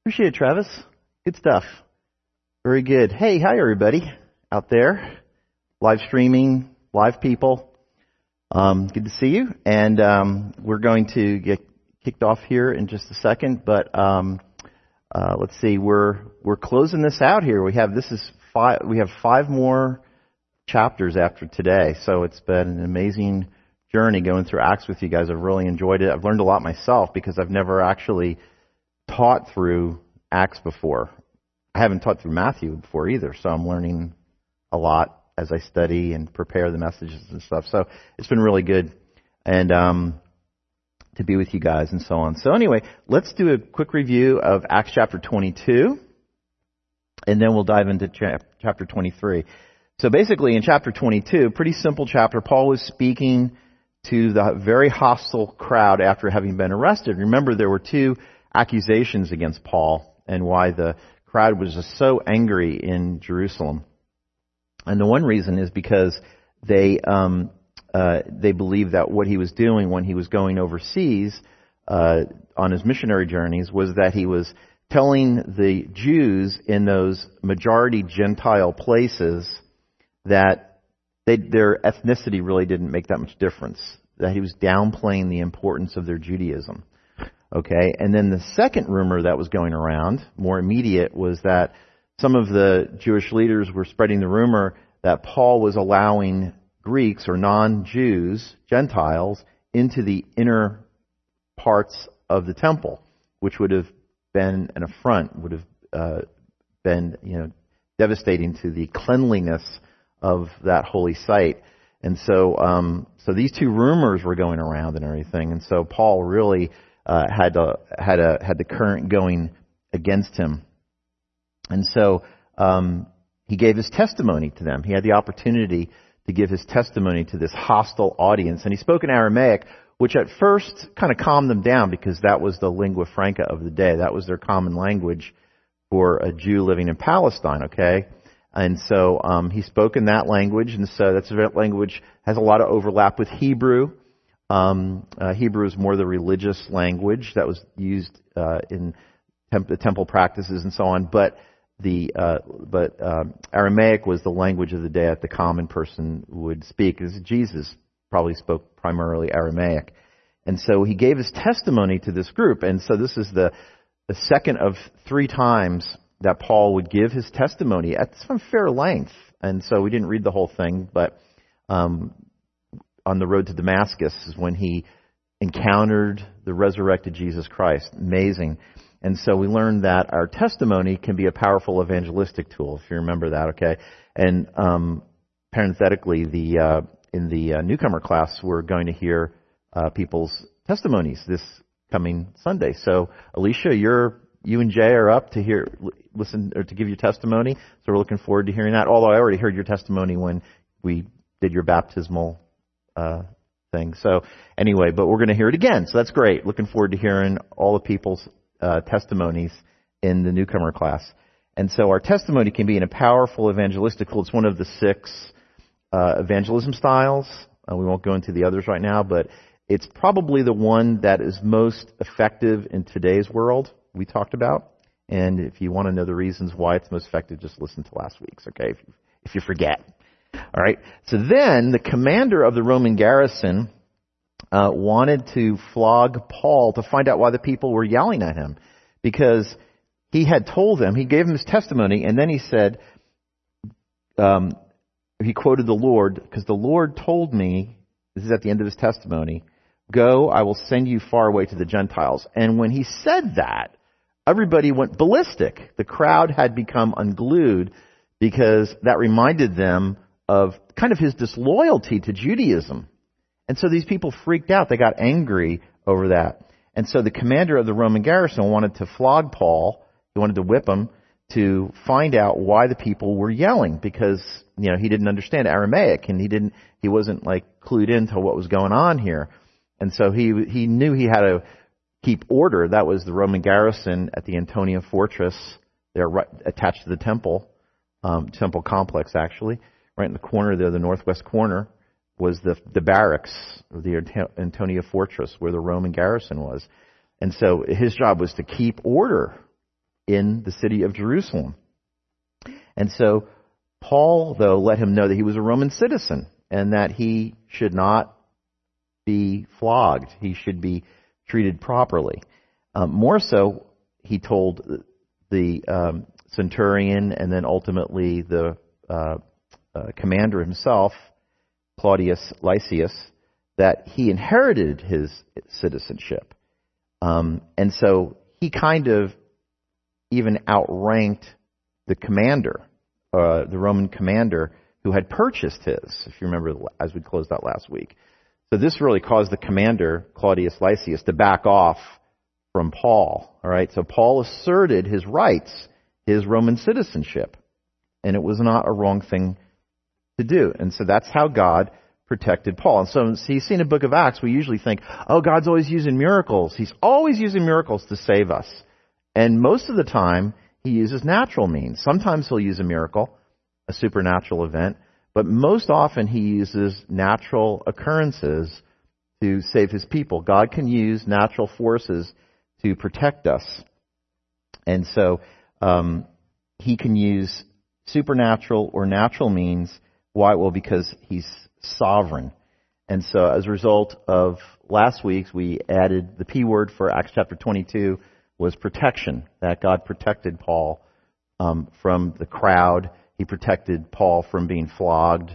Appreciate it, Travis. Good stuff. Very good. Hey, hi everybody out there. Live streaming, live people. Good to see you. And we're going to get kicked off here in just a second. But let's see. We're closing this out here. We have five more chapters after today. So it's been an amazing journey going through Acts with you guys. I've really enjoyed it. I've learned a lot myself because I've never actually taught through Acts before. I haven't taught through Matthew before either, so I'm learning a lot as I study and prepare the messages and stuff. So it's been really good and to be with you guys and so on. So anyway, let's do a quick review of Acts chapter 22, and then we'll dive into chapter 23. So basically in chapter 22, pretty simple chapter, Paul was speaking to the very hostile crowd after having been arrested. Remember, there were two accusations against Paul and why the crowd was just so angry in Jerusalem. And the one reason is because they believed that what he was doing when he was going overseas on his missionary journeys was that he was telling the Jews in those majority Gentile places that their ethnicity really didn't make that much difference, that he was downplaying the importance of their Judaism. Okay, and then the second rumor that was going around, more immediate, was that some of the Jewish leaders were spreading the rumor that Paul was allowing Greeks or non-Jews, Gentiles, into the inner parts of the temple, which would have been an affront, would have been, devastating to the cleanliness of that holy site. And so these two rumors were going around and everything, and so Paul really had the current going against him. And so he gave his testimony to them. He had the opportunity to give his testimony to this hostile audience. And he spoke in Aramaic, which at first kind of calmed them down because that was the lingua franca of the day. That was their common language for a Jew living in Palestine, okay? And so he spoke in that language, and so that language has a lot of overlap with Hebrew. Hebrew is more the religious language that was used in the temple practices and so on, but Aramaic was the language of the day that the common person would speak, because Jesus probably spoke primarily Aramaic. And so he gave his testimony to this group, and so this is the second of 3 times that Paul would give his testimony at some fair length. And so we didn't read the whole thing, but on the road to Damascus is when he encountered the resurrected Jesus Christ. Amazing. And so we learned that our testimony can be a powerful evangelistic tool, if you remember that, okay? And parenthetically, in the newcomer class, we're going to hear people's testimonies this coming Sunday. So Alicia, you and Jay are up to listen or to give your testimony. So we're looking forward to hearing that. Although I already heard your testimony when we did your baptismal thing. So anyway, but we're going to hear it again. So that's great. Looking forward to hearing all the people's testimonies in the newcomer class. And so our testimony can be in a powerful evangelistic tool. It's one of the 6 evangelism styles. We won't go into the others right now, but it's probably the one that is most effective in today's world we talked about. And if you want to know the reasons why it's most effective, just listen to last week's, okay, if you forget. All right. So then the commander of the Roman garrison wanted to flog Paul to find out why the people were yelling at him, because he had told them, he gave him his testimony, and then he said, he quoted the Lord, because the Lord told me, this is at the end of his testimony, "Go, I will send you far away to the Gentiles." And when he said that, everybody went ballistic. The crowd had become unglued because that reminded them of kind of his disloyalty to Judaism. And so these people freaked out. They got angry over that. And so the commander of the Roman garrison wanted to flog Paul. He wanted to whip him to find out why the people were yelling, because, he didn't understand Aramaic and he wasn't clued into what was going on here. And so he knew he had to keep order. That was the Roman garrison at the Antonia Fortress. They're right attached to the temple complex, actually. Right in the corner there, the northwest corner, was the barracks of the Antonia Fortress where the Roman garrison was. And so his job was to keep order in the city of Jerusalem. And so Paul, though, let him know that he was a Roman citizen and that he should not be flogged. He should be treated properly. More so, he told the centurion and then ultimately the commander himself, Claudius Lysias, that he inherited his citizenship. And so he kind of even outranked the commander, the Roman commander who had purchased his, if you remember as we closed out last week. So this really caused the commander, Claudius Lysias, to back off from Paul. All right, so Paul asserted his rights, his Roman citizenship, and it was not a wrong thing to do. And so that's how God protected Paul. And so you see in the book of Acts, we usually think, oh, God's always using miracles. He's always using miracles to save us. And most of the time, he uses natural means. Sometimes he'll use a miracle, a supernatural event, but most often he uses natural occurrences to save his people. God can use natural forces to protect us. And so he can use supernatural or natural means. Why? Well, because he's sovereign. And so as a result of last week's, we added the P word for Acts chapter 22 was protection, that God protected Paul from the crowd. He protected Paul from being flogged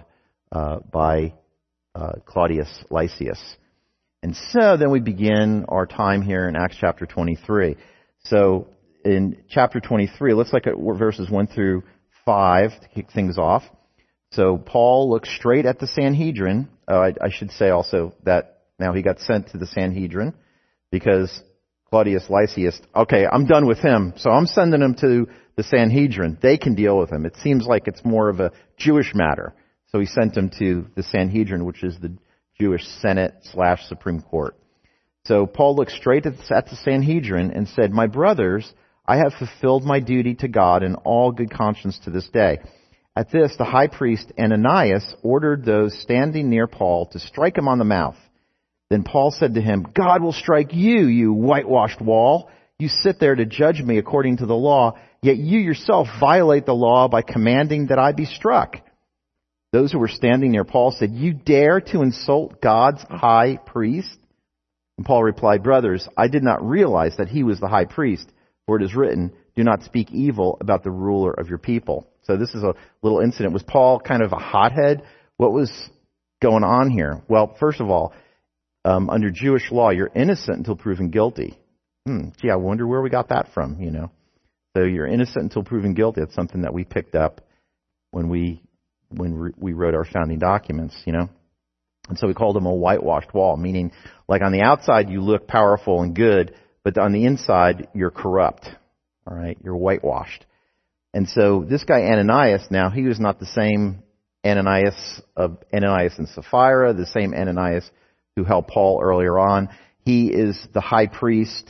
by Claudius Lysias. And so then we begin our time here in Acts chapter 23. So in chapter 23, let's look at verses 1 through 5 to kick things off. So Paul looks straight at the Sanhedrin. I should say also that now he got sent to the Sanhedrin because Claudius Lysias, okay, I'm done with him, so I'm sending him to the Sanhedrin. They can deal with him. It seems like it's more of a Jewish matter. So he sent him to the Sanhedrin, which is the Jewish Senate/Supreme Court. So Paul looked straight at the Sanhedrin and said, "My brothers, I have fulfilled my duty to God in all good conscience to this day." At this, the high priest Ananias ordered those standing near Paul to strike him on the mouth. Then Paul said to him, "God will strike you, you whitewashed wall. You sit there to judge me according to the law, yet you yourself violate the law by commanding that I be struck." Those who were standing near Paul said, "You dare to insult God's high priest?" And Paul replied, "Brothers, I did not realize that he was the high priest, for it is written, 'Do not speak evil about the ruler of your people.'" So this is a little incident. Was Paul kind of a hothead? What was going on here? Well, first of all, under Jewish law, you're innocent until proven guilty. Gee, I wonder where we got that from, you know. So you're innocent until proven guilty. That's something that we picked up when we wrote our founding documents, you know. And so we called him a whitewashed wall, meaning like on the outside you look powerful and good, but on the inside you're corrupt. All right, you're whitewashed. And so this guy Ananias, now he was not the same Ananias and Sapphira, the same Ananias who helped Paul earlier on. He is the high priest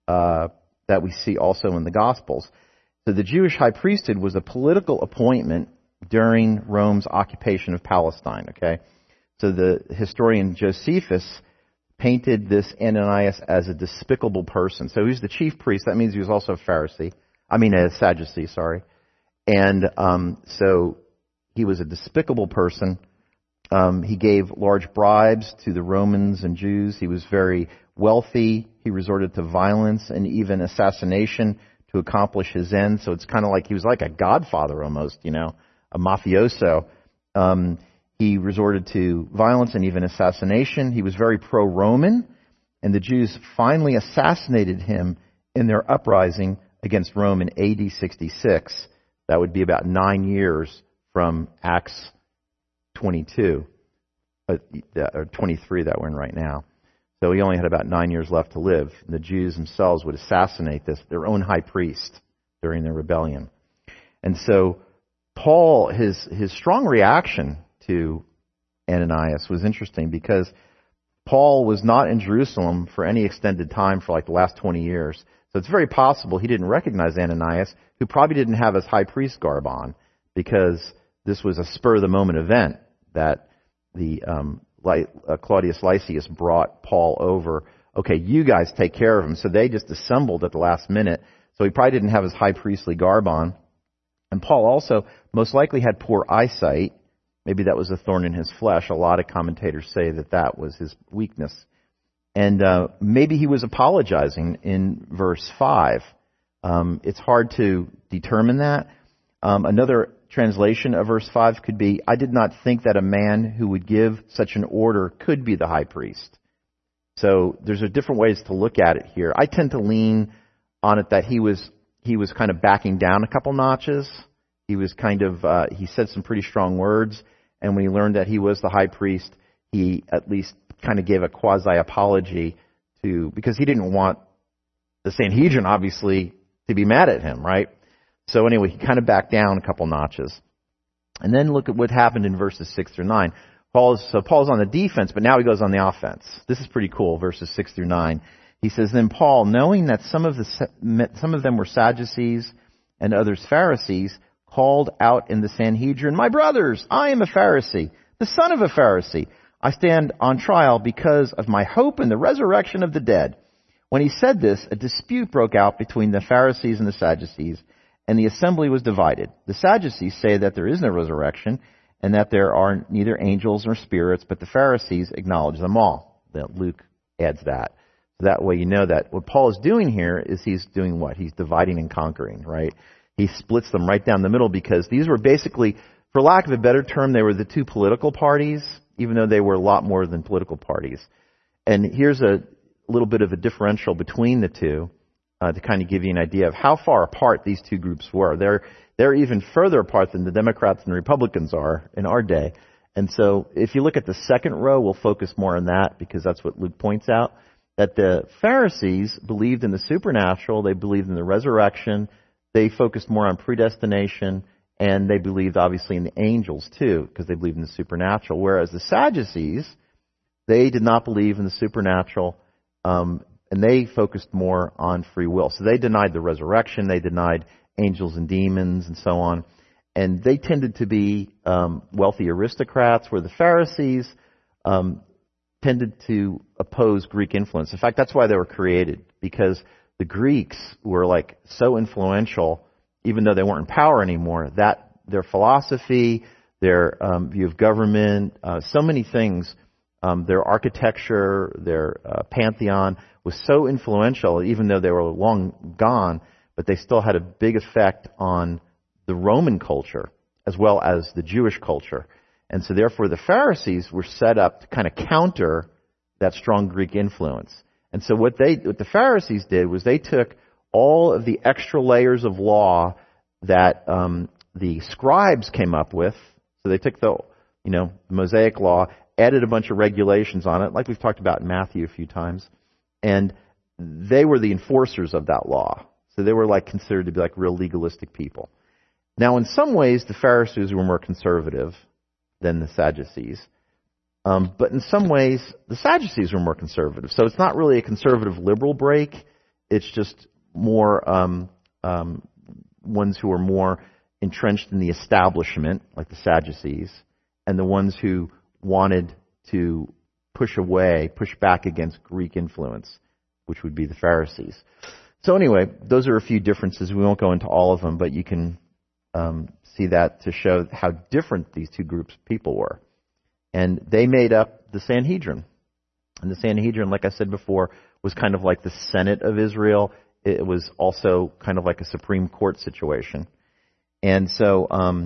that we see also in the Gospels. So the Jewish high priesthood was a political appointment during Rome's occupation of Palestine, okay? So the historian Josephus painted this Ananias as a despicable person. So he's the chief priest. That means he was also a Sadducee, sorry. And so he was a despicable person. He gave large bribes to the Romans and Jews. He was very wealthy. He resorted to violence and even assassination to accomplish his ends. So it's kind of like he was like a godfather almost, you know, a mafioso. He resorted to violence and even assassination. He was very pro-Roman, and the Jews finally assassinated him in their uprising against Rome in AD 66. That would be about 9 years from Acts 22, or 23 that we're in right now. So he only had about 9 years left to live. The Jews themselves would assassinate their own high priest during their rebellion. And so Paul, his strong reaction to Ananias was interesting because Paul was not in Jerusalem for any extended time for like the last 20 years. So it's very possible he didn't recognize Ananias, who probably didn't have his high priest garb on, because this was a spur-of-the-moment event that the Claudius Lysias brought Paul over. Okay, you guys take care of him. So they just assembled at the last minute. So he probably didn't have his high priestly garb on. And Paul also most likely had poor eyesight. Maybe that was a thorn in his flesh. A lot of commentators say that that was his weakness. And maybe he was apologizing in verse 5. It's hard to determine that. Another translation of verse 5 could be, I did not think that a man who would give such an order could be the high priest. So there's different ways to look at it here. I tend to lean on it that he was kind of backing down a couple notches. He was he said some pretty strong words, and when he learned that he was the high priest, he at least kind of gave a quasi-apology because he didn't want the Sanhedrin, obviously, to be mad at him, right? So anyway, he kind of backed down a couple notches. And then look at what happened in verses 6 through 9. Paul's on the defense, but now he goes on the offense. This is pretty cool, verses 6 through 9. He says, Then Paul, knowing that some of them were Sadducees and others Pharisees, called out in the Sanhedrin, My brothers, I am a Pharisee, the son of a Pharisee. I stand on trial because of my hope in the resurrection of the dead. When he said this, a dispute broke out between the Pharisees and the Sadducees, and the assembly was divided. The Sadducees say that there is no resurrection, and that there are neither angels nor spirits, but the Pharisees acknowledge them all. That Luke adds that. So that way you know that what Paul is doing here is he's doing what? He's dividing and conquering, right? He splits them right down the middle because these were basically, for lack of a better term, they were the two political parties, even though they were a lot more than political parties. And here's a little bit of a differential between the two to kind of give you an idea of how far apart these two groups were. They're even further apart than the Democrats and Republicans are in our day. And so if you look at the second row, we'll focus more on that because that's what Luke points out, that the Pharisees believed in the supernatural, they believed in the resurrection, they focused more on predestination, and they believed obviously in the angels too, because they believed in the supernatural. Whereas the Sadducees, they did not believe in the supernatural, and they focused more on free will. So they denied the resurrection, they denied angels and demons and so on. And they tended to be wealthy aristocrats, where the Pharisees tended to oppose Greek influence. In fact, that's why they were created, because the Greeks were like so influential, even though they weren't in power anymore, that their philosophy, their view of government, so many things, their architecture, their pantheon was so influential, even though they were long gone, but they still had a big effect on the Roman culture as well as the Jewish culture. And so therefore the Pharisees were set up to kind of counter that strong Greek influence. And so what the Pharisees did was they took all of the extra layers of law that the scribes came up with. So they took the Mosaic law, added a bunch of regulations on it, like we've talked about in Matthew a few times, and they were the enforcers of that law. So they were considered to be real legalistic people. Now, in some ways, the Pharisees were more conservative than the Sadducees. But in some ways, the Sadducees were more conservative. So it's not really a conservative liberal break. It's just more ones who are more entrenched in the establishment, like the Sadducees, and the ones who wanted to push back against Greek influence, which would be the Pharisees. So anyway, those are a few differences. We won't go into all of them, but you can see that to show how different these two groups of people were. And they made up the Sanhedrin. And the Sanhedrin, like I said before, was kind of like the Senate of Israel. It was also kind of like a Supreme Court situation. And so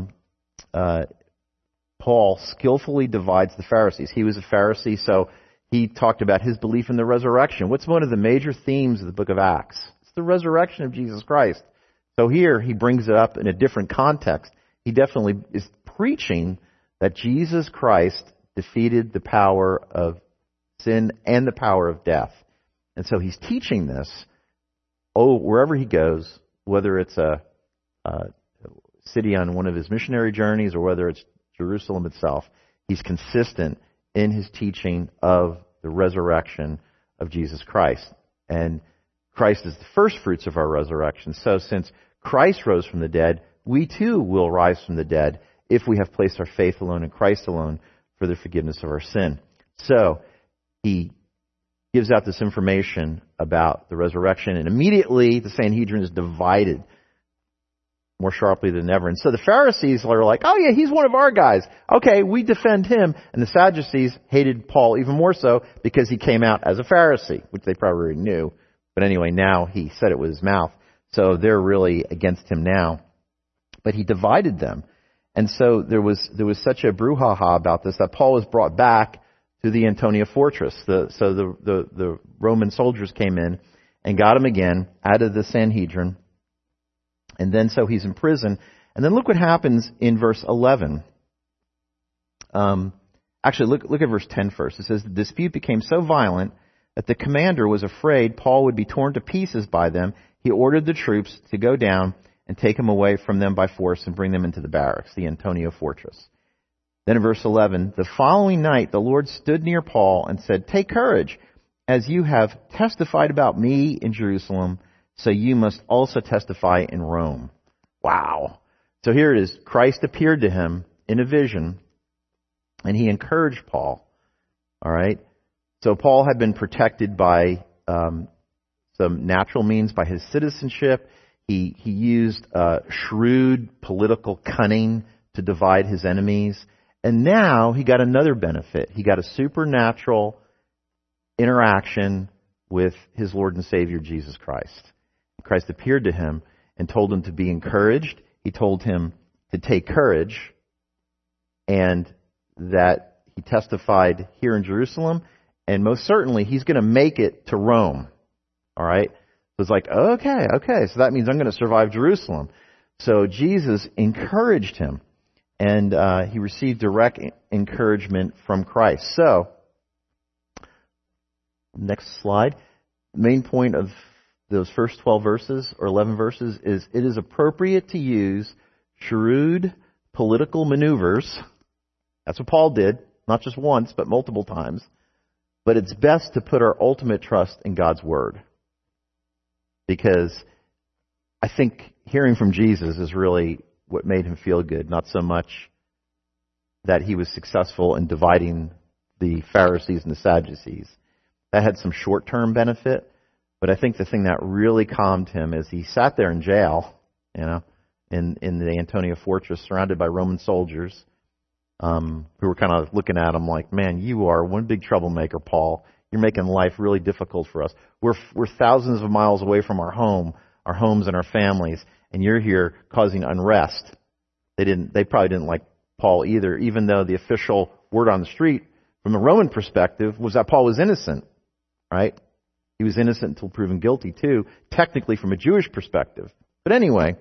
Paul skillfully divides the Pharisees. He was a Pharisee, so he talked about his belief in the resurrection. What's one of the major themes of the book of Acts? It's the resurrection of Jesus Christ. So here he brings it up in a different context. He definitely is preaching that Jesus Christ defeated the power of sin and the power of death. And so he's teaching this wherever he goes, whether it's a city on one of his missionary journeys or whether it's Jerusalem itself. He's consistent in his teaching of the resurrection of Jesus Christ. And Christ is the first fruits of our resurrection. So since Christ rose from the dead, we too will rise from the dead if we have placed our faith alone in Christ alone for the forgiveness of our sin. So he gives out this information about the resurrection, and immediately the Sanhedrin is divided more sharply than ever. And so the Pharisees are like, oh yeah, he's one of our guys. Okay, we defend him. And the Sadducees hated Paul even more so because he came out as a Pharisee, which they probably already knew. But anyway, now he said it with his mouth. So they're really against him now. But he divided them. And so there was such a brouhaha about this that Paul was brought back to the Antonia fortress. The Roman soldiers came in and got him again out of the Sanhedrin. And then so he's in prison. And then look what happens in verse 11. Actually, look at verse 10 first. It says, the dispute became so violent that the commander was afraid Paul would be torn to pieces by them. He ordered the troops to go down and take him away from them by force and bring them into the barracks, the Antonia fortress. Then in verse 11, the following night the Lord stood near Paul and said, take courage, as you have testified about me in Jerusalem, so you must also testify in Rome. Wow. So here it is. Christ appeared to him in a vision, and he encouraged Paul. All right. So Paul had been protected by some natural means, by his citizenship. He used shrewd political cunning to divide his enemies. And now he got another benefit. He got a supernatural interaction with his Lord and Savior, Jesus Christ. Christ appeared to him and told him to be encouraged. He told him to take courage, and that he testified here in Jerusalem, and most certainly he's going to make it to Rome. All right? So it's like, okay, so that means I'm going to survive Jerusalem. So Jesus encouraged him, and he received direct encouragement from Christ. So, next slide. The main point of those first 12 verses or 11 verses is it is appropriate to use shrewd political maneuvers. That's what Paul did, not just once, but multiple times. But it's best to put our ultimate trust in God's Word. Because I think hearing from Jesus is really what made him feel good, not so much that he was successful in dividing the Pharisees and the Sadducees. That had some short-term benefit, but I think the thing that really calmed him is he sat there in jail, in the Antonia fortress, surrounded by Roman soldiers, who were kind of looking at him like, man, you are one big troublemaker, Paul. You're making life really difficult for us. We're thousands of miles away from our homes and our families, and you're here causing unrest. They probably didn't like Paul either, even though the official word on the street from the Roman perspective was that Paul was innocent, right? He was innocent until proven guilty too, technically from a Jewish perspective. But anyway,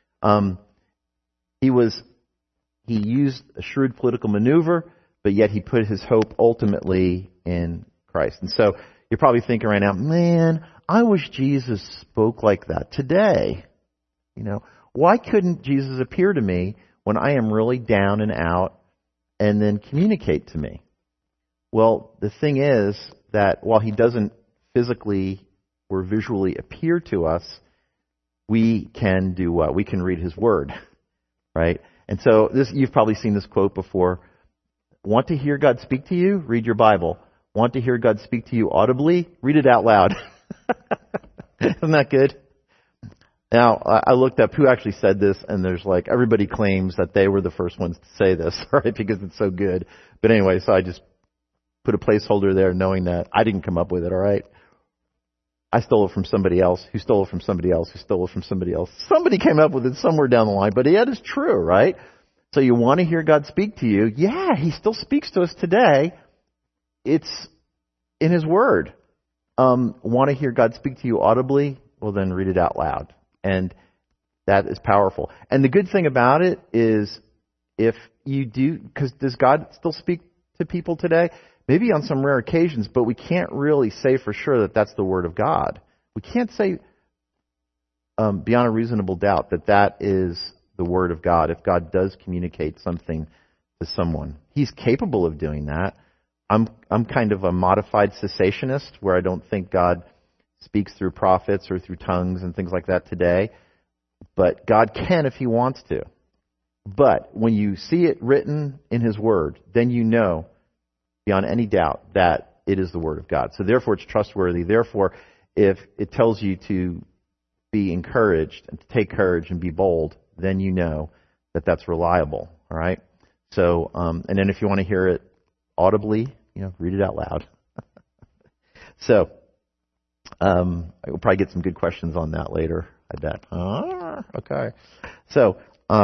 he used a shrewd political maneuver, but yet he put his hope ultimately in Christ. And so you're probably thinking right now, man, I wish Jesus spoke like that today. Why couldn't Jesus appear to me when I am really down and out and then communicate to me? Well, the thing is that while he doesn't physically or visually appear to us, we can do what? We can read his word, right? And so you've probably seen this quote before. Want to hear God speak to you? Read your Bible. Want to hear God speak to you audibly? Read it out loud. Isn't that good? Now, I looked up who actually said this, and there's everybody claims that they were the first ones to say this, right? Because it's so good. But anyway, so I just put a placeholder there knowing that I didn't come up with it, all right? I stole it from somebody else, who stole it from somebody else, who stole it from somebody else. Somebody came up with it somewhere down the line, but yet it's true, right? So you want to hear God speak to you. Yeah, he still speaks to us today. It's in his word. Want to hear God speak to you audibly? Well, then read it out loud. And that is powerful. And the good thing about it is if you do, because does God still speak to people today? Maybe on some rare occasions, but we can't really say for sure that that's the Word of God. We can't say beyond a reasonable doubt that that is the Word of God if God does communicate something to someone. He's capable of doing that. I'm kind of a modified cessationist where I don't think God speaks through prophets or through tongues and things like that today. But God can if he wants to. But when you see it written in his word, then you know beyond any doubt that it is the Word of God. So therefore it's trustworthy. Therefore, if it tells you to be encouraged and to take courage and be bold, then you know that that's reliable. All right? So, and then if you want to hear it audibly, read it out loud. So, I will probably get some good questions on that later, I bet. Okay. So,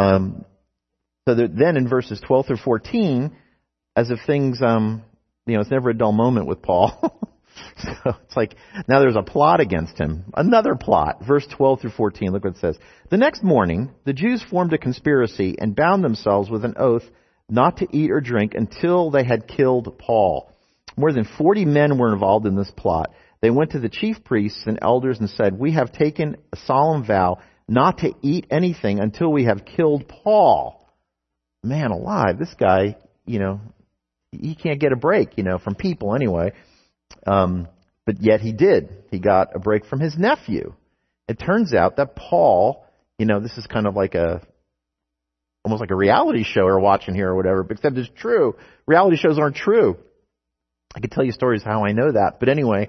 then in verses 12 through 14, as if things, it's never a dull moment with Paul. So it's like, now there's a plot against him. Another plot. Verse 12 through 14, look what it says. The next morning, the Jews formed a conspiracy and bound themselves with an oath not to eat or drink until they had killed Paul. More than 40 men were involved in this plot. They went to the chief priests and elders and said, "We have taken a solemn vow not to eat anything until we have killed Paul." Man alive, this guy, he can't get a break, from people anyway. But yet he did. He got a break from his nephew. It turns out that Paul, this is kind of like almost like a reality show we're watching here or whatever, except it's true. Reality shows aren't true. I could tell you stories how I know that. But anyway,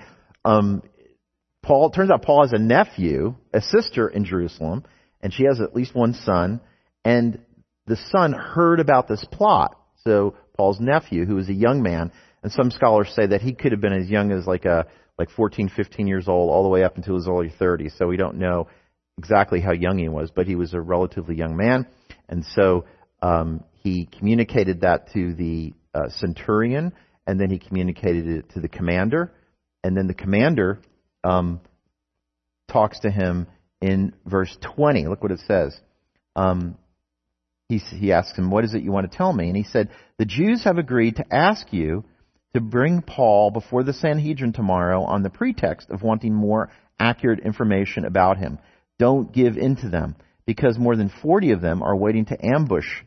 turns out Paul has a nephew, a sister in Jerusalem, and she has at least one son, and the son heard about this plot. So Paul's nephew, who was a young man, and some scholars say that he could have been as young as like 14, 15 years old, all the way up until his early 30s. So we don't know exactly how young he was, but he was a relatively young man. And so he communicated that to the centurion, and then he communicated it to the commander. And then the commander talks to him in verse 20. Look what it says. He asks him, "What is it you want to tell me?" And he said, "The Jews have agreed to ask you to bring Paul before the Sanhedrin tomorrow on the pretext of wanting more accurate information about him. Don't give in to them, because more than 40 of them are waiting in ambush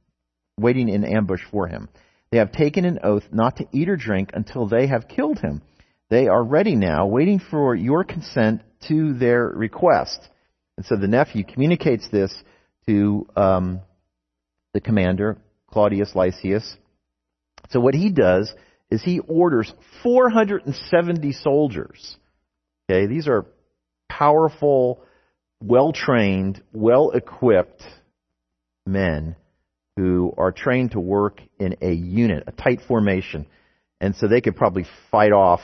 for him. They have taken an oath not to eat or drink until they have killed him. They are ready now, waiting for your consent to their request." And so the nephew communicates this to the commander, Claudius Lysias. So what he does is he orders 470 soldiers. Okay, these are powerful, well-trained, well-equipped men who are trained to work in a unit, a tight formation. And so they could probably fight off,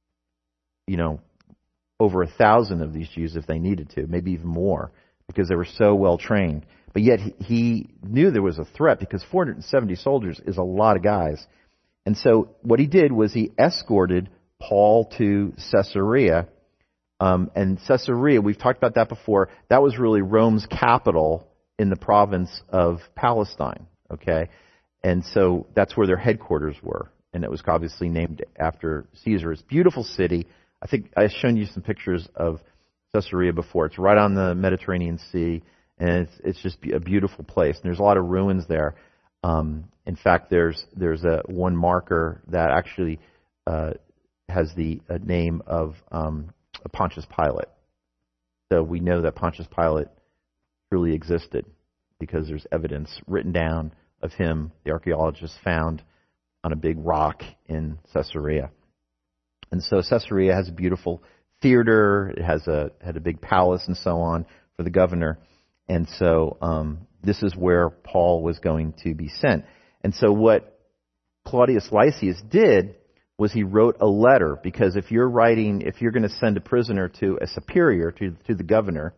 over 1,000 of these Jews if they needed to, maybe even more, because they were so well-trained. But yet he knew there was a threat, because 470 soldiers is a lot of guys. And so what he did was he escorted Paul to Caesarea. And Caesarea, we've talked about that before, that was really Rome's capital in the province of Palestine. Okay? And so that's where their headquarters were. And it was obviously named after Caesar. It's a beautiful city. I think I've shown you some pictures of Caesarea before. It's right on the Mediterranean Sea. And it's just a beautiful place. And there's a lot of ruins there. In fact, there's one marker that actually has the name of Pontius Pilate. So we know that Pontius Pilate truly existed because there's evidence written down of him, the archaeologists found on a big rock in Caesarea. And so Caesarea has a beautiful theater. It had a big palace and so on for the governor. And so this is where Paul was going to be sent. And so what Claudius Lysias did was he wrote a letter, because if you're going to send a prisoner to a superior, to the governor,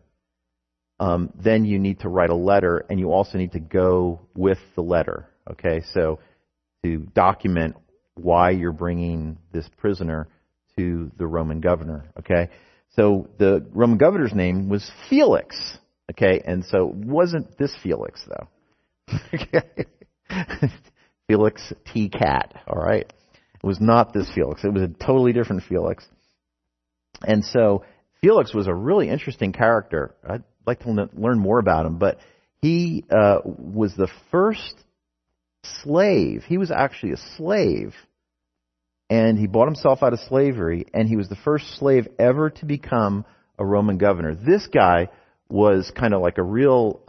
then you need to write a letter, and you also need to go with the letter. Okay, so to document why you're bringing this prisoner to the Roman governor. Okay, so the Roman governor's name was Felix. Okay, and so it wasn't this Felix, though. Okay. Felix T. Cat, all right? It was not this Felix. It was a totally different Felix. And so Felix was a really interesting character. I'd like to learn more about him, but he was the first slave. He was actually a slave, and he bought himself out of slavery, and he was the first slave ever to become a Roman governor. This guy was kind of like a real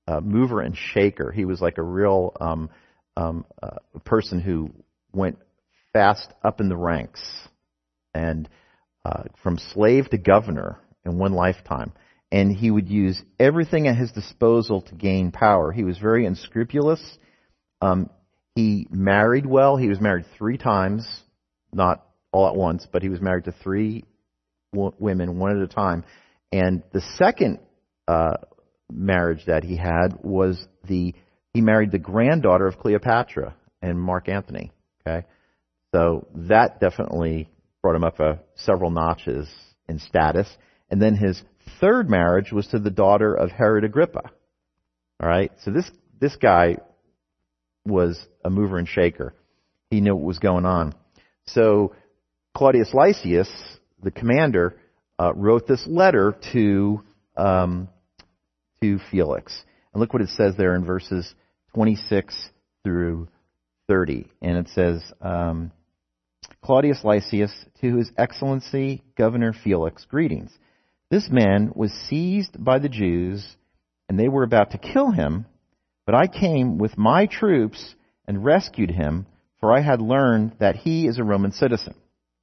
mover and shaker. He was like a real person who went fast up in the ranks, and from slave to governor in one lifetime. And he would use everything at his disposal to gain power. He was very unscrupulous. He married well. He was married 3 times, not all at once, but he was married to 3 women, one at a time. And the second marriage that he had was he married the granddaughter of Cleopatra and Mark Antony. Okay, so that definitely brought him up several notches in status. And then his third marriage was to the daughter of Herod Agrippa. All right, so this guy was a mover and shaker. He knew what was going on. So Claudius Lysias, the commander, wrote this letter to Felix. And look what it says there in verses 26 through 30. And it says, Claudius Lysias, to His Excellency Governor Felix, greetings. This man was seized by the Jews, and they were about to kill him, but I came with my troops and rescued him, for I had learned that he is a Roman citizen.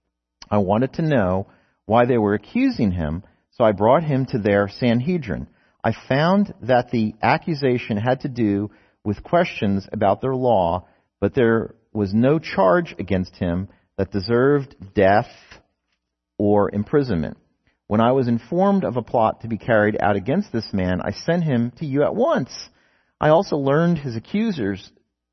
I wanted to know why they were accusing him, so I brought him to their Sanhedrin. I found that the accusation had to do with questions about their law, but there was no charge against him that deserved death or imprisonment. When I was informed of a plot to be carried out against this man, I sent him to you at once. I also learned his accusers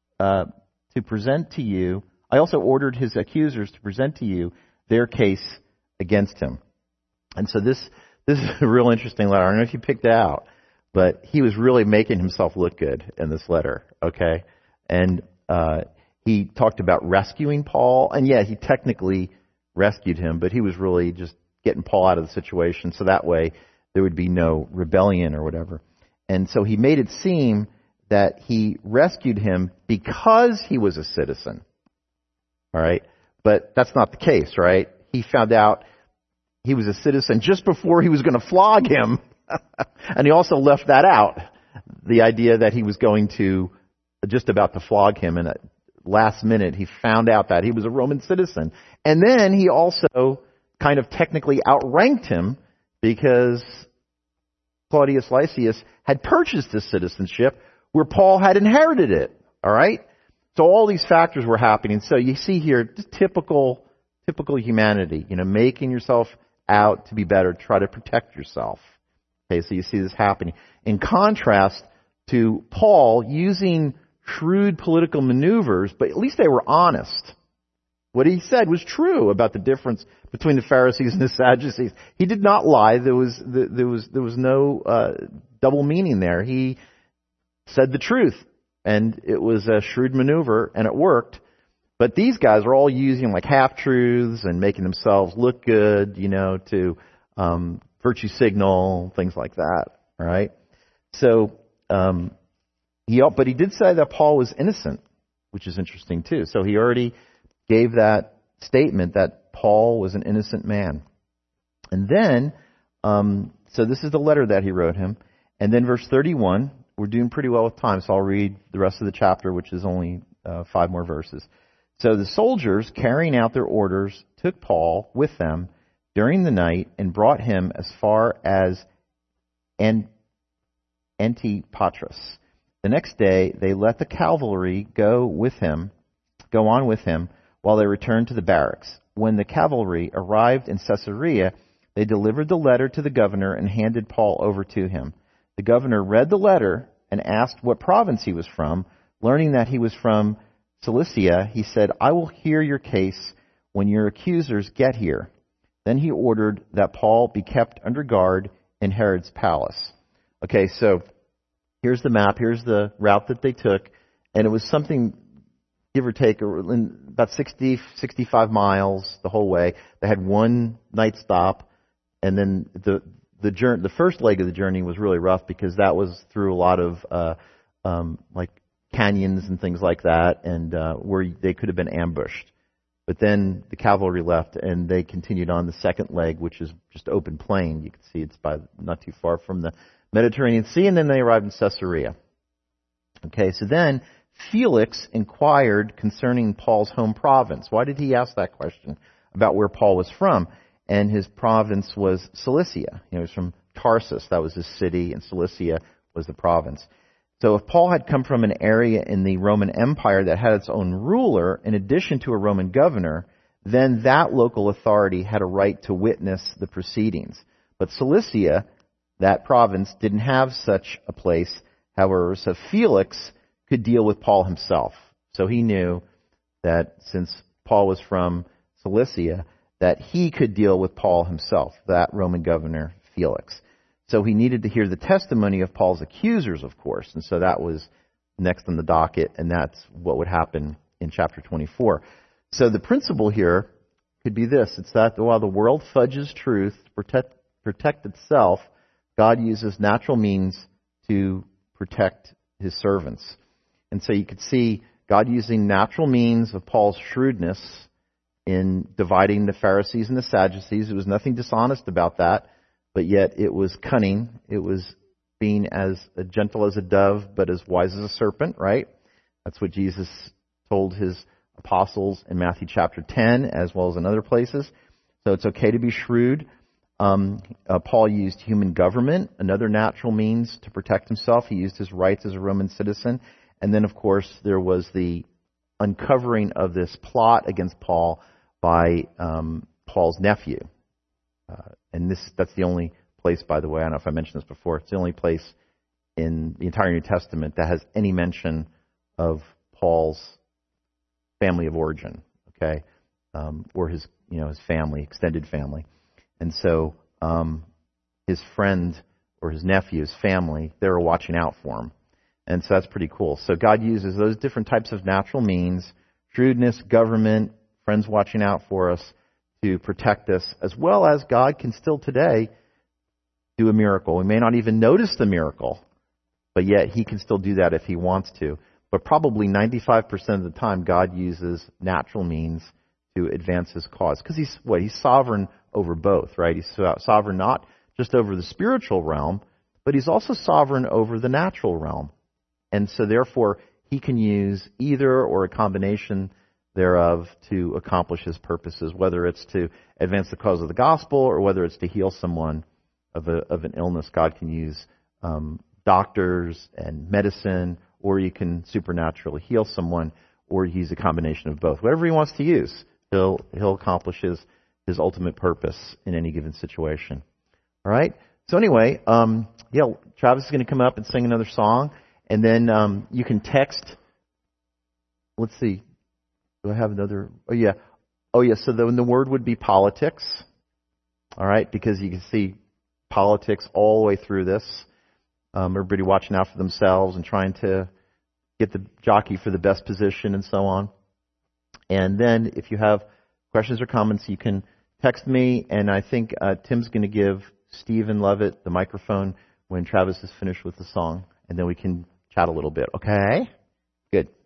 to present to you. I also ordered his accusers to present to you their case against him. And so this is a real interesting letter. I don't know if you picked it out, but he was really making himself look good in this letter. Okay, and he talked about rescuing Paul, and yeah, he technically rescued him, but he was really just getting Paul out of the situation, so that way there would be no rebellion or whatever. And so he made it seem that he rescued him because he was a citizen. All right? But that's not the case, right? He found out he was a citizen just before he was going to flog him. And he also left that out, the idea that he was going to, just about to flog him, and at last minute he found out that he was a Roman citizen. And then he also kind of technically outranked him because Claudius Lysias had purchased his citizenship where Paul had inherited it. All right? So all these factors were happening. So you see here, just typical humanity, making yourself out to be better, try to protect yourself. Okay, so you see this happening. In contrast to Paul using shrewd political maneuvers, but at least they were honest. What he said was true about the difference between the Pharisees and the Sadducees. He did not lie. There was no double meaning there. He said the truth, and it was a shrewd maneuver, and it worked. But these guys are all using like half-truths and making themselves look good, to virtue signal, things like that. All right. So but he did say that Paul was innocent, which is interesting too. So he already gave that statement that Paul was an innocent man. And then, so this is the letter that he wrote him. And then verse 31, we're doing pretty well with time, so I'll read the rest of the chapter, which is only 5 more verses. So the soldiers, carrying out their orders, took Paul with them during the night and brought him as far as Antipatris. The next day, they let the cavalry go on with him, while they returned to the barracks. When the cavalry arrived in Caesarea, they delivered the letter to the governor and handed Paul over to him. The governor read the letter and asked what province he was from. Learning that he was from Cilicia, he said, I will hear your case when your accusers get here. Then he ordered that Paul be kept under guard in Herod's palace. Okay, so here's the map. Here's the route that they took. And it was something, give or take, about 60, 65 miles the whole way. They had one night stop. And then the first leg of the journey was really rough because that was through a lot of like canyons and things like that, and where they could have been ambushed. But then the cavalry left, and they continued on the second leg, which is just open plain. You can see it's not too far from the Mediterranean Sea, and then they arrived in Caesarea. Okay, so then Felix inquired concerning Paul's home province. Why did he ask that question about where Paul was from? And his province was Cilicia. He was from Tarsus. That was his city, and Cilicia was the province. So if Paul had come from an area in the Roman Empire that had its own ruler, in addition to a Roman governor, then that local authority had a right to witness the proceedings. But Cilicia, that province, didn't have such a place. However, so Felix could deal with Paul himself. So he knew that since Paul was from Cilicia, that he could deal with Paul himself, that Roman governor, Felix. So he needed to hear the testimony of Paul's accusers, of course. And so that was next on the docket, and that's what would happen in chapter 24. So the principle here could be this. It's that while the world fudges truth to protect itself, God uses natural means to protect his servants. And so you could see God using natural means of Paul's shrewdness in dividing the Pharisees and the Sadducees. There was nothing dishonest about that, but yet it was cunning. It was being as gentle as a dove, but as wise as a serpent, right? That's what Jesus told his apostles in Matthew chapter 10, as well as in other places. So it's okay to be shrewd. Paul used human government, another natural means to protect himself. He used his rights as a Roman citizen. And then, of course, there was the uncovering of this plot against Paul by Paul's nephew. And that's the only place, by the way, I don't know if I mentioned this before, it's the only place in the entire New Testament that has any mention of Paul's family of origin, okay, or his family, extended family. And so his friend or his nephew, his family, they were watching out for him. And so that's pretty cool. So God uses those different types of natural means, shrewdness, government, friends watching out for us to protect us, as well as God can still today do a miracle. We may not even notice the miracle, but yet he can still do that if he wants to. But probably 95% of the time, God uses natural means to advance his cause. Because he's sovereign over both, right? He's sovereign not just over the spiritual realm, but he's also sovereign over the natural realm. And so therefore, he can use either or a combination thereof to accomplish his purposes, whether it's to advance the cause of the gospel or whether it's to heal someone of an illness. God can use doctors and medicine, or you can supernaturally heal someone, or use a combination of both. Whatever he wants to use, he'll accomplish his ultimate purpose in any given situation. All right? So anyway, Travis is going to come up and sing another song, and then you can text. Let's see. Do I have another? Oh, yeah. So the word would be politics. All right? Because you can see politics all the way through this. Everybody watching out for themselves and trying to get the jockey for the best position and so on. And then if you have questions or comments, you can text me. And I think Tim's going to give Stephen Lovett the microphone when Travis is finished with the song. And then we can chat a little bit. Okay? Good.